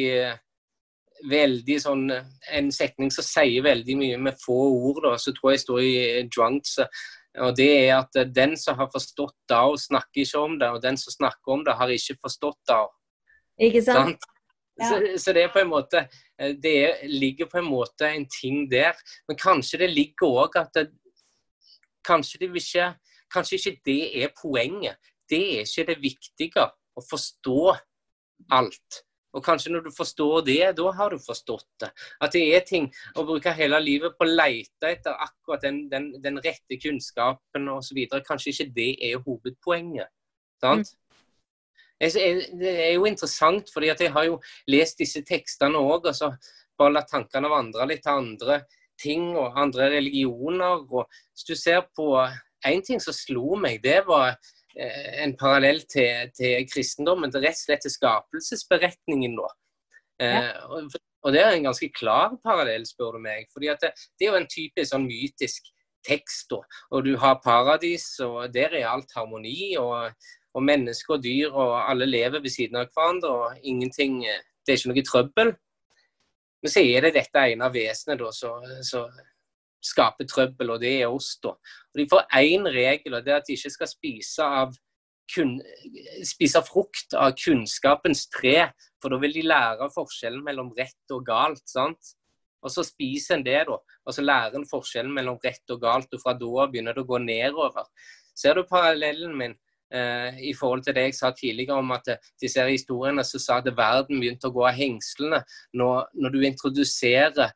veldig sånn, en setning som sier veldig mye med få ord da, så tror jeg står i Zhuangzi. Og det at den som har forstått Dao snakker ikke om det, og den som snakker om det har ikke forstått Dao. Ikke sant? Ja. Så det på en måte, det ligger på en måte en ting der, men kanskje det ligger også at kanskje ikke det poenget. Det ikke det viktige å forstå alt. Og kanskje når du forstår det, da har du forstått det. At det ting å bruke hele livet på å lete etter akkurat den rette kunnskapen og så videre. Kanskje ikke det hovedpoenget. Sant? Det jo interessant, fordi at jeg har jo lest disse tekstene også, og så bare la tankene vandre litt til andre ting og andre religioner. Og hvis du ser på en ting som slo meg, det var en parallell til kristendommen, det rett og slett til skapelsesberetningen da. Og det en ganske klar parallell, spør du meg, fordi at det jo en typisk sånn mytisk tekst da, og du har paradis, og der alt harmoni, og mennesker og dyr, og alle lever ved siden av hverandre, og ingenting, det ikke noe trøbbel. Men så det dette ene av vesenet da, så skaper trøbbel, og det oss da. Og de får en regel, og det at de ikke skal spise frukt av kunnskapens tre, for da vil de lære forskjellen mellom rett og galt, sant? Og så spiser en det da, og så lærer en forskjellen mellom rett og galt, og fra da begynner det å gå nedover. Ser du parallellen min i forhold til det jeg sa tidligere om at disse historiene så sa at verden begynte å gå av hengslene når du introduserer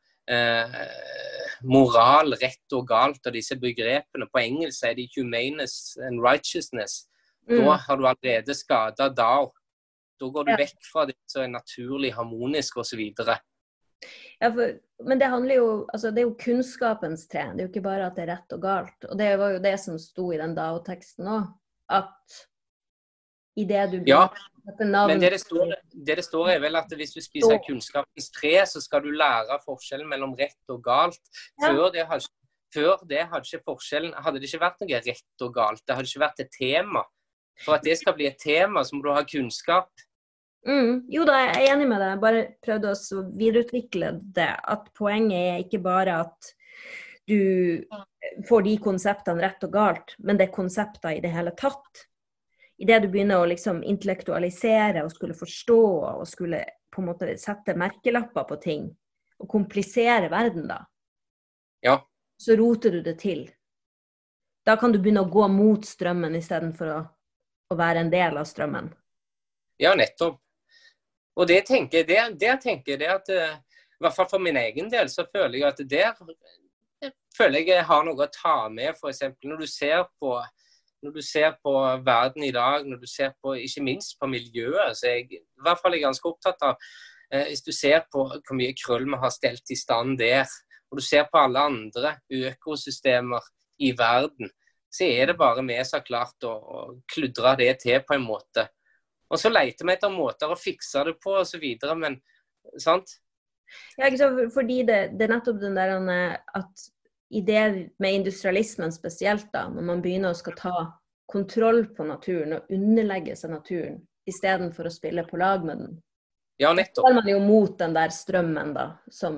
moral, rett og galt og disse begrepene. På engelsk de humaneness and righteousness. Da har du allerede skadet Dao. Da går du vekk fra det som naturlig, harmonisk og så videre. Ja, men det handler jo, altså det jo kunnskapens tre. Det jo ikke bare at det rett og galt. Og det var jo det som sto i den Dao-teksten også. At i det du men det står vel at hvis du spiser kunnskapens tre, så skal du lære forskjellen mellom rett og galt. Før det hadde ikke forskjellen, hadde det ikke vært noe rett og galt. Det hadde ikke vært et tema. For at det skal bli et tema, så må du ha kunnskap. Jo da, jeg enig med deg. Bare prøvde å videreutvikle det. At poenget ikke bare at du får de konseptene rett og galt, men det konsepter i det hele tatt. I det du begynner å liksom intellektualisere og skulle forstå og skulle på en måte sette merkelapper på ting og komplisere verden da. Ja. Så roter du det til. Da kan du begynne å gå mot strømmen i stedet for å være en del av strømmen. Ja, nettopp. Og det tenker jeg at i hvert fall for min egen del så føler jeg at jeg har noe å ta med, for eksempel når du ser på verden i dag, når du ser på, ikke minst på miljøet, så i hvert fall ganske opptatt av, hvis du ser på hvor mye krøll vi har stelt i stand der, og du ser på alle andre økosystemer i verden, så det bare vi som har klart å kludre det til på en måte. Og så leter vi etter måter å fikse det på og så videre, men sant? Ja, ikke sant, fordi det nettopp den der at i det med industrialismen spesielt da, når man begynner å skal ta kontroll på naturen og underlegge seg naturen, i stedet for å spille på lag med den. Ja, nettopp. Så er man jo mot den der strømmen da, som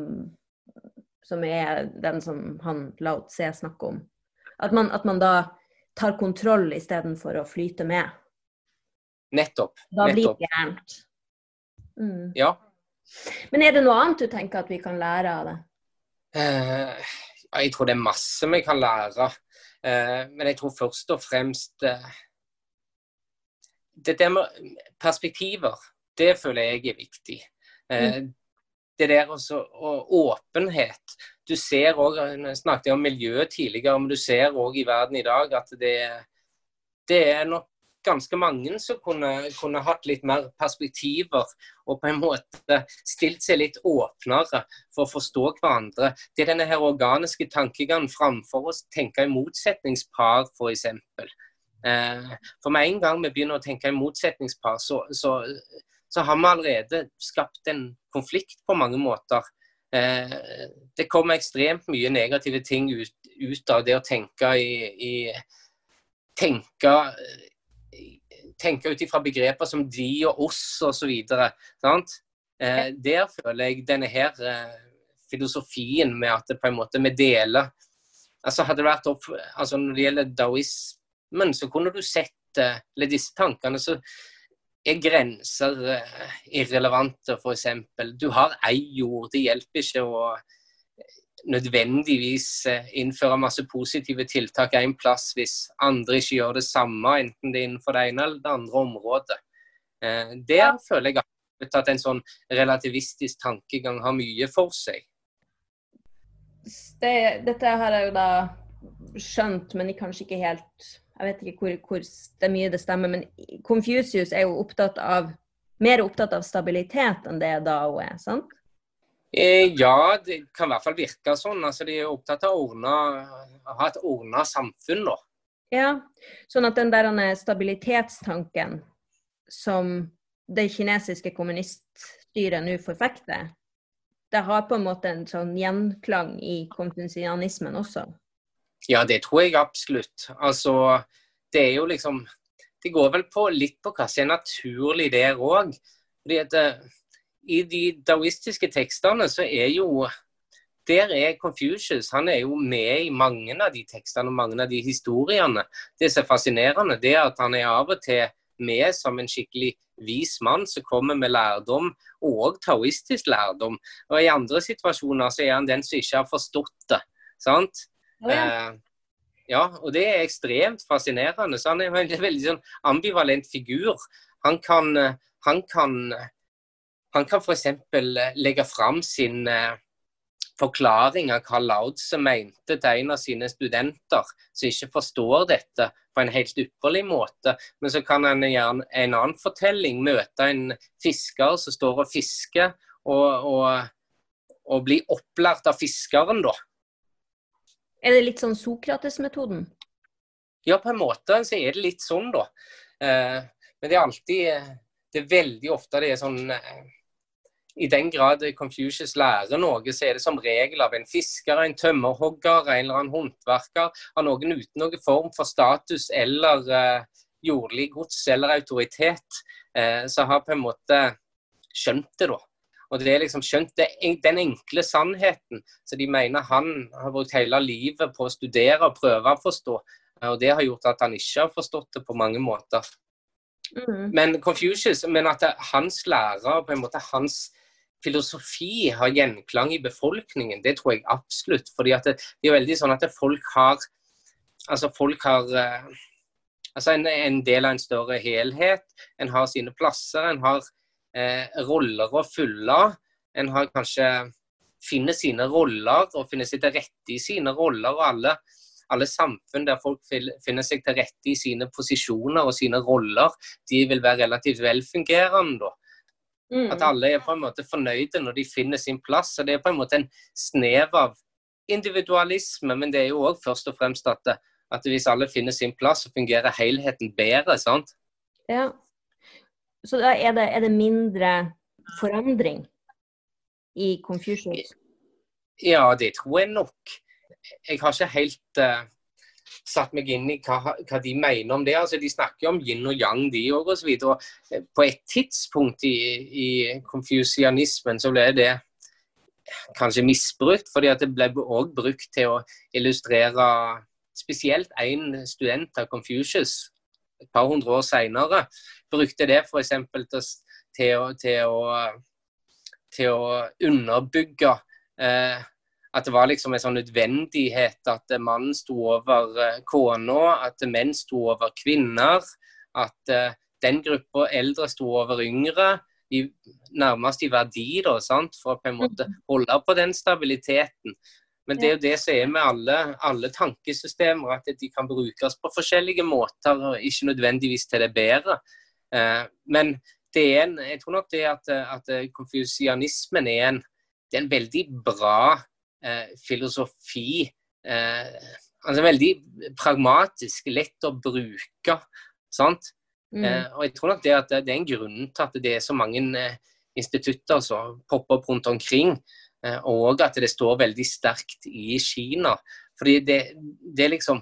den som han Lao Tse snakker om. At man da tar kontroll i stedet for å flyte med. Nettopp. Da blir det gærent. Ja. Men det noe annet du tenker at vi kan lære av det? Jeg tror det masse vi kan lære. Men jeg tror først og fremst det der med perspektiver, det føler jeg viktig. Det der også, og åpenhet. Du ser også, jeg snakket om miljøet tidligere, men du ser også i verden i dag at det nok ganske mange som kunne hatt litt mer perspektiver og på en måte stilt seg litt åpnere for å forstå hverandre. Det denne her organiske tankegangen framfor å tenke i motsetningspar, for eksempel. For med en gang vi begynner å tenke i motsetningspar, så har vi allerede skapt en konflikt på mange måter. Det kommer ekstremt mye negative ting ut av det å tenke ut ifra begreper som de og oss og så videre, sant? Der føler jeg denne her filosofien med at det på en måte vi deler. Altså hadde det vært når det gjelder daoismen, så kunne du sett, eller disse tankene, så grenser irrelevante, for eksempel. Du har ei jord, det hjelper ikke å nødvendigvis innføre masse positive tiltak en plass hvis andre ikke gjør det samme, enten det innenfor det ene eller det andre området. Der føler jeg at en sånn relativistisk tankegang har mye for seg. Dette har jeg jo da skjønt, men kanskje ikke helt, jeg vet ikke hvor det mye det stemmer, men Confucius jo mer opptatt av stabilitet enn det Dao sant? Ja, det kan i hvert fall virke sånn. Altså, de opptatt av å ha et ordnet samfunn da. Ja, sånn at den der stabilitetstanken som det kinesiske kommuniststyret nå forfekter, det har på en måte en sånn gjenklang i konfusianismen også. Ja, det tror jeg absolutt. Altså, det jo liksom, det går vel litt på hva som naturlig der også. Fordi at i de daoistiske tekstene så der Confucius, han jo med i mange av de tekstene og mange av de historiene. Det som fascinerende, det at han av og til med som en skikkelig vis mann som kommer med lærdom, og taoistisk lærdom. Og i andre situasjoner så han den som ikke har forstått det, sant? Ja, og det ekstremt fascinerende. Så han en veldig sånn ambivalent figur. Han kan for eksempel legge fram sin forklaring av hva Lao Tse mente til en av sine studenter, som ikke forstår dette på en helt ypperlig måte. Men så kan han gjerne en annen fortelling møte en fisker som står og fisker, og bli opplært av fiskeren da. Det litt sånn Sokrates-metoden? Ja, på en måte så det litt sånn da. Men det alltid, det veldig ofte det sånn, i den grad Confucius lærer noe, så det som regel av en fisker, en tømmerhogger, en eller annen håndverker, av noen uten noen form for status eller jordlig gods eller autoritet, så har på en måte skjønt det da. Og det liksom skjønt den enkle sannheten, så de mener han har brukt hele livet på å studere og prøve å forstå, og det har gjort at han ikke har forstått det på mange måter. Men Confucius, men at hans lærer, på en måte hans filosofi har gjenklang i befolkningen, det tror jeg absolutt, fordi at det veldig sånn at folk har en del av en større helhet, en har sine plasser, en har roller å fylle, en har kanskje finner sine roller og finner seg til rette i sine roller, og alle samfunn der folk finner seg til rette i sine posisjoner og sine roller, de vil være relativt velfungerende da. At alle på en måte fornøyde når de finner sin plass, og det på en måte en snev av individualisme, men det jo også først og fremst at At hvis alle finner sin plass, så fungerer helheten bedre, sant? Ja. Så da er det mindre forandring i Confucius? Ja, det tror jeg nok. Jeg har ikke helt satt meg inn i hva de mener om det. Altså, de snakker om yin og yang, de også, og så videre. Og på et tidspunkt i konfusianismen så ble det kanskje misbrukt, fordi at det ble også brukt til å illustrere spesielt en student av Confucius, et par hundre år senere, brukte det for eksempel til å underbygge at det var liksom en sånn nødvendighet at mannen sto over kona, at menn sto over kvinner, at den gruppa eldre sto over yngre, nærmest i verdi da, sant? For å på en måte holde på den stabiliteten. Men det er jo det som er med alle tankesystemer, at de kan brukes på forskjellige måter, og ikke nødvendigvis til det bedre. Men jeg tror nok det at konfusianismen er en veldig bra filosofi, altså veldig pragmatisk, lett å bruke, sant? Og jeg tror nok det at det er en grunn til at det er så mange institutter som popper opp rundt omkring, og at det står veldig sterkt i Kina, fordi det er liksom,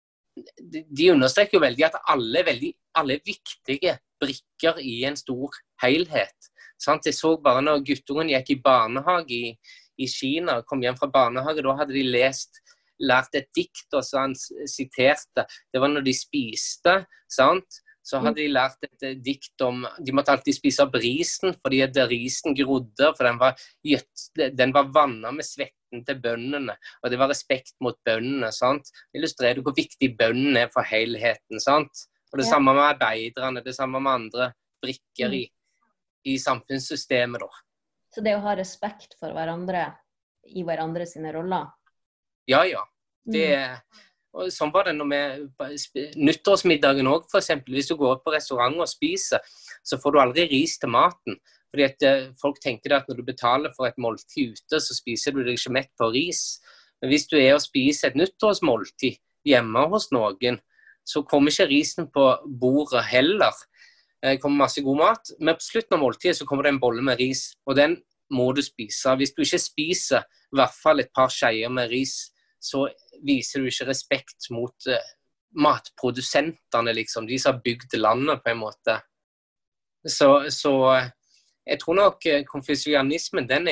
de understreker jo veldig at alle er viktige brikker i en stor helhet, sant? Jeg så bare når guttungen gikk i barnehage i Kina, kom hjem fra barnehage, da hadde de lært et dikt, og så han siterte, det var når de spiste, sant? Så hadde de lært et dikt om, de måtte alltid spise av risen, fordi at risen grodde, for den var vannet med svetten til bøndene, og det var respekt mot bøndene, sant? Det illustrerer hvor viktig bøndene er for helheten, sant? Og det samme med arbeiderne, det samme med andre brikker i samfunnssystemet da. Så det å ha respekt for hverandre i hverandre sine roller? Ja. Og sånn var det med nyttårsmiddagen også, for eksempel. Hvis du går på restaurant og spiser, så får du aldri ris til maten. Fordi at folk tenker at når du betaler for et måltid ute, så spiser du deg ikke mett på ris. Men hvis du er og spiser et nyttårsmåltid hjemme hos noen, så kommer ikke risen på bordet heller. Det kommer masse god mat, men på slutten av måltidet så kommer det en bolle med ris, og den må du spise. Hvis du ikke spiser i hvert fall et par skeier med ris, så viser du ikke respekt mot matprodusentene, liksom, de som har bygd landet på en måte. Så jeg tror nok konfusianismen, det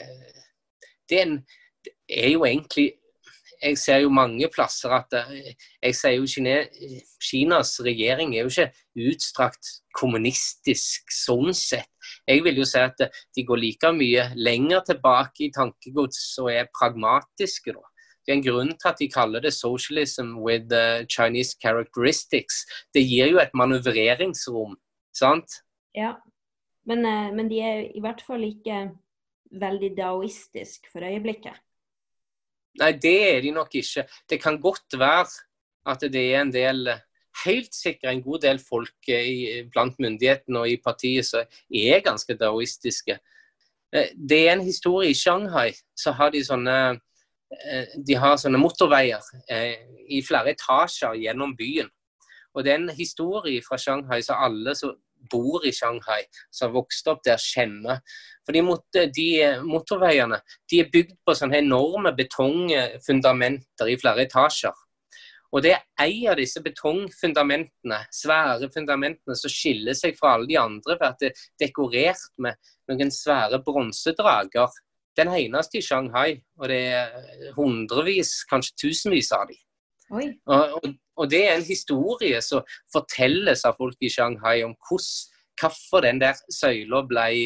er jo egentlig, jeg ser jo mange plasser at jeg ser jo Kinas regjering er jo ikke utstrakt kommunistisk sånn sett. Jeg vil jo si at de går like mye lenger tilbake i tankegods og er pragmatiske da. Det er en grunn til at de kaller det socialism with Chinese characteristics. Det gir jo et manøvreringsrom, sant? Ja, men de er i hvert fall ikke veldig daoistisk for øyeblikket. Nei, det er de nok ikke. Det kan godt være at det er en del, helt sikkert en god del folk blant myndighetene og i partiet som er ganske daoistiske. Det er en historie i Shanghai, så har de sånne motorveier i flere etasjer gjennom byen. Og det er en historie fra Shanghai som alle som bor i Shanghai, som har vokst opp der, kjenner. For de motorveiene, de er bygd på sånne enorme betongfundamenter i flere etasjer. Og det er en av disse betongfundamentene, svære fundamentene, som skiller seg fra alle de andre, for at det er dekorert med noen svære bronsedrager. Den eneste i Shanghai, og det er hundrevis, kanskje tusenvis av de. Og det er en historie som fortelles av folk i Shanghai om hvorfor den der søyla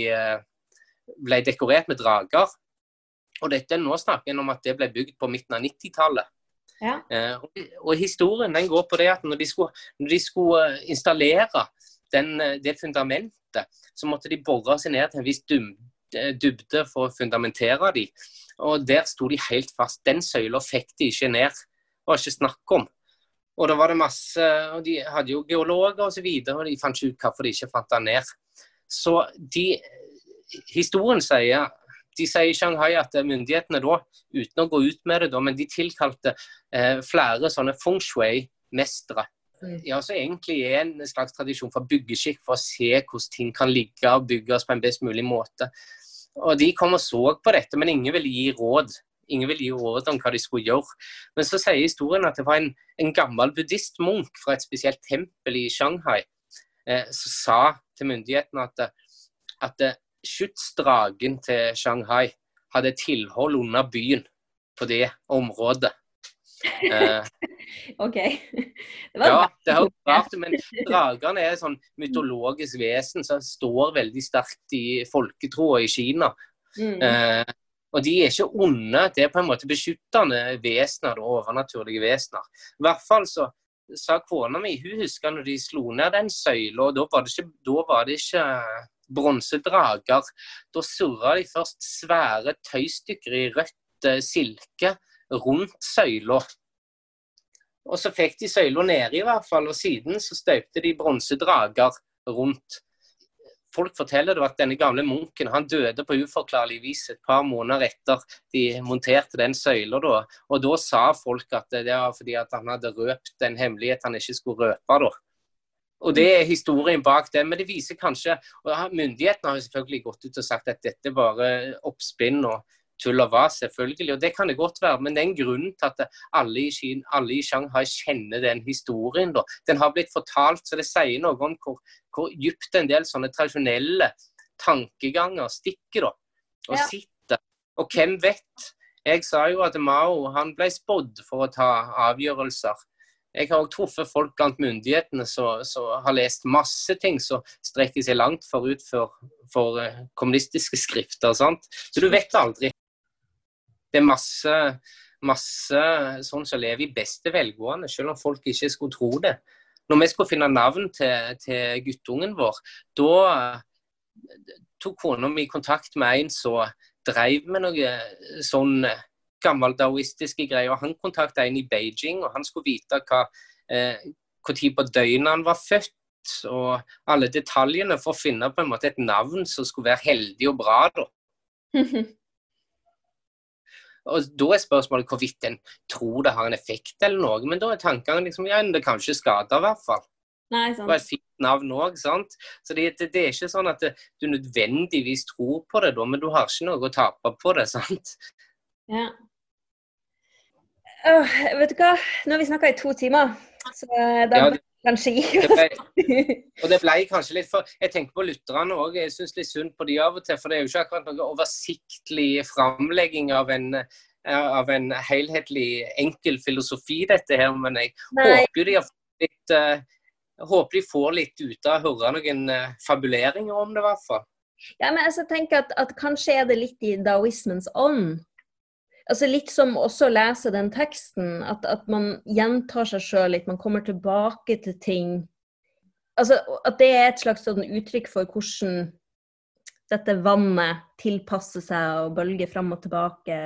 ble dekorert med drager. Og dette nå snakker jeg om at det ble bygd på midten av 90-tallet. Ja. Og historien den går på det at når de skulle installere det fundamentet, så måtte de borre seg ned til en viss dybde for å fundamentere de, og der sto de helt fast. Den søyla fikk de ikke ned, det var ikke snakk om. Og da var det masse, og de hadde jo geologer og så videre, og de fant ikke ut hvorfor de ikke fant den ned. Så historien sier de sier i Shanghai at myndighetene da, uten å gå ut med det da, men de tilkalte flere sånne feng shui-mestre. Ja, så egentlig en slags tradisjon for byggeskikk, for å se hvordan ting kan ligge og bygges på en best mulig måte. Og de kom og så på dette, men ingen ville gi råd. Ingen ville gi råd om hva de skulle gjøre. Men så sier historien at det var en gammel buddhistmunk fra et spesielt tempel i Shanghai, som sa til myndighetene at skytsdragen til Shanghai hadde tilhold under byen på det området. Ok. Det har vært, men dragene er et sånn mytologisk vesen som står veldig sterkt i folketroa i Kina. Og de er ikke onde, det er på en måte beskyttende vesener og overnaturlige vesener. I hvert fall så sa kona mi, hun husker når de slo ned den søyla, og da var det ikke bronsedrager. Da surret de først svære tøystykker i rødt silke rundt søyla. Og så fikk de søyla nede i hvert fall, og siden så støpte de bronsedrager rundt. Folk forteller at denne gamle munken, han døde på uforklarlig vis et par måneder etter de monterte den søyla da. Og da sa folk at det var fordi at han hadde røpt en hemmelighet han ikke skulle røpe da. Og det er historien bak det, men det viser kanskje, og myndighetene har jo selvfølgelig gått ut og sagt at dette bare oppspinn og tull og vas, selvfølgelig, og det kan det godt være, men det er en grunn til at alle i Shanghai kjenner den historien da. Den har blitt fortalt, så det sier noe om hvor dypt en del sånne tradisjonelle tankeganger stikker da, og sitter. Og hvem vet? Jeg sa jo at Mao, han ble spådd for å ta avgjørelser. Jeg har også truffet folk blant myndighetene som har lest masse ting som strekker seg langt forut for kommunistiske skrifter, sant? Så du vet aldri. Det er masse sånn som lever i beste velgående, selv om folk ikke skulle tro det. Når vi skulle finne navn til guttungen vår, da tok kona mi kontakt med en som drev med noe sånn gammeldaoistiske greier, og han kontaktet en i Beijing, og han skulle vite hvor tid på døgnet han var født, og alle detaljene for å finne på en måte et navn som skulle være heldig og bra da. Og da er spørsmålet hvorvidt en tror det har en effekt eller noe, men da er tankene liksom, ja, det kan ikke skade i hvert fall. Nei, sant. Det var et fint navn også, sant? Så det er ikke sånn at du nødvendigvis tror på det da, men du har ikke noe å tape på det, sant? Ja. Vet du hva? Nå har vi snakket i 2 timer, så da kanskje og det ble kanskje litt for, jeg tenker på lytterne også, jeg synes litt synd på de av og til, for det er jo ikke akkurat noe oversiktlig framlegging av en helhetlig enkel filosofi dette her, men jeg håper de får litt ut av å høre noen fabuleringer om det i hvert fall. Ja, men jeg tenker at kanskje er det litt i daoismens ånd. Altså litt som også å lese den teksten, at man gjentar seg selv litt, man kommer tilbake til ting. Altså at det er et slags sånn uttrykk for hvordan dette vannet tilpasser seg og bølger frem og tilbake.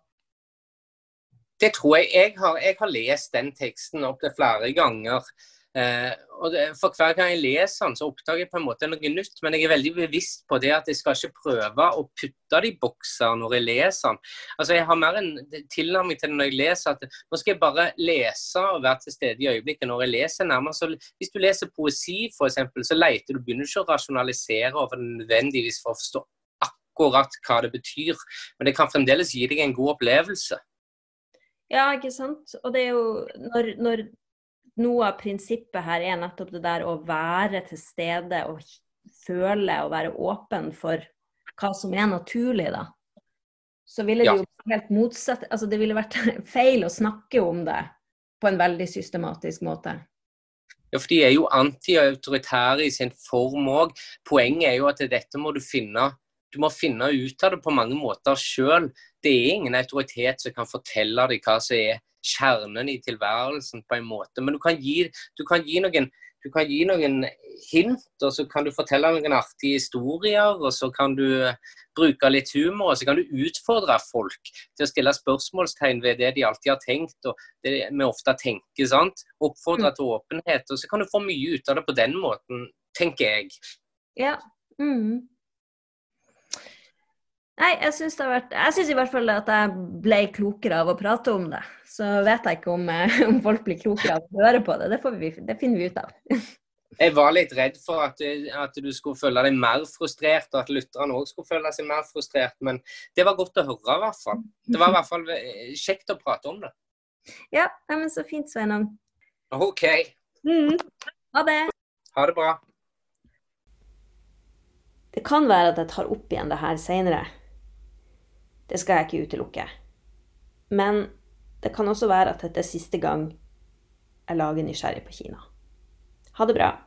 Det tror jeg har lest den teksten opp til flere ganger. Og for hver gang jeg leser den, så oppdager jeg på en måte noe nytt, men jeg er veldig bevisst på det at jeg skal ikke prøve å putte det i bokser når jeg leser den. Altså jeg har mer en tilnærming til det når jeg leser, at nå skal jeg bare lese og være til stede i øyeblikket når jeg leser nærmere. Så hvis du leser poesi for eksempel, så begynner du ikke å rasjonalisere over det nødvendigvis for å forstå akkurat hva det betyr, men det kan fremdeles gi deg en god opplevelse. Ja, ikke sant? Og det er jo når noe av prinsippet her er nettopp det der å være til stede og føle og være åpen for hva som er naturlig da. Så ville det jo helt motsatt, altså det ville vært feil å snakke om det på en veldig systematisk måte. Ja, for de er jo anti-autoritære i sin form også. Poenget er jo at dette må du må finne ut av det på mange måter selv. Det er ingen autoritet som kan fortelle deg hva som er kjernen i tilværelsen på en måte, men du kan gi noen hint, og så kan du fortelle noen artige historier, og så kan du bruke litt humor, og så kan du utfordre folk til å stille spørsmålstegn ved det de alltid har tenkt, og det vi ofte tenker, sant? Oppfordre til åpenhet, og så kan du få mye ut av det på den måten, tenker jeg. Ja, Nei, jeg synes i hvert fall at jeg ble klokere av å prate om det. Så vet jeg ikke om folk blir klokere av å høre på det. Det finner vi ut av. Jeg var litt redd for at du skulle føle deg mer frustrert, og at lytterne også skulle føle seg mer frustrert, men det var godt å høre i hvert fall. Det var i hvert fall kjekt å prate om det. Ja, men så fint, Sveinung. Ok. Ha det. Ha det bra. Det kan være at jeg tar opp igjen det her senere. Det skal jeg ikke utelukke. Men det kan også være at dette er siste gang jeg lager Nysgjerrig på Kina. Ha det bra.